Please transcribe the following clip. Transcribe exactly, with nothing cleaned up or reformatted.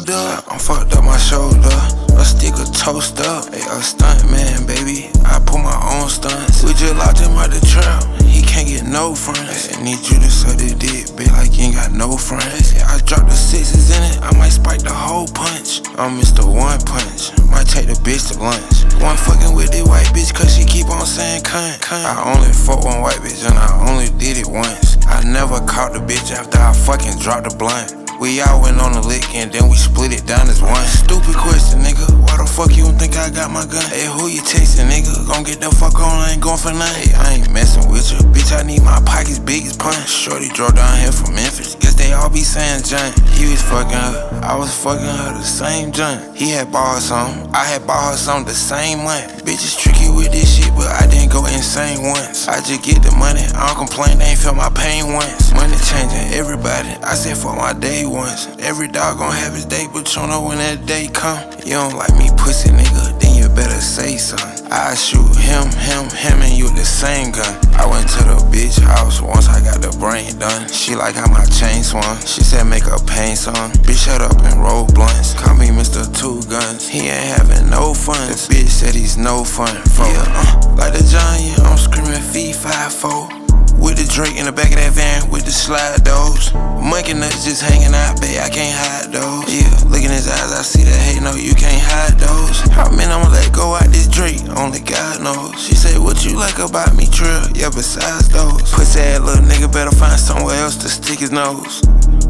Hold up, I'm fucked up my shoulder. A stick of toast up, hey, a stunt man, baby. I pull my own stunts. We just locked him out the trap. He can't get no friends. I need you to suck the dick, bitch, like you ain't got no friends. I drop the sixes in it, I might spike the whole punch. I'm Mister One Punch, might take the bitch to lunch. One fucking with this white bitch, cause she keep on saying cunt, cunt. I only fuck one white bitch and I only did it once. I never caught the bitch after I fucking dropped the blunt. We all went on a lick and then we split it down as one. Stupid question, nigga. Why the fuck you don't think I got my gun? Hey, who you texting, nigga? Gon' get the fuck on, I ain't going for nothing. Hey, I ain't messing with you. Bitch, I need my pockets big as punch. Shorty drove down here from Memphis. Guess they all be saying junk. He was fucking her, I was fucking her the same junk. He had bought her some, I had bought her some the same month. Bitch is tricky with this shit, but I didn't go insane once. I just get the money, I don't complain, they ain't felt my pain once. Money changing everybody, I said for my day once. Every dog gon' have his day, but you don't know when that day come. You don't like me pussy nigga, then you better say something. I shoot him, him, him, and you with the same gun. I went to the bitch house once I got the brain done. She like how my chain swung, she said make a pain song. Bitch shut up and roll blunts, call me Mister Two Guns. He ain't having no fun, the bitch said he's no fun. Yeah, uh, like the giant, I'm screaming fee five four. With the Drake in the back of that van with the slide doors. Monkey nuts just hanging out, babe, I can't hide those. Yeah, look in his eyes, I see that hate, no, you can't hide those. How many I'ma let go out this Drake? Only God knows. She said, what you like about me, Trill? Yeah, besides those. Pussy ass little nigga better find somewhere else to stick his nose.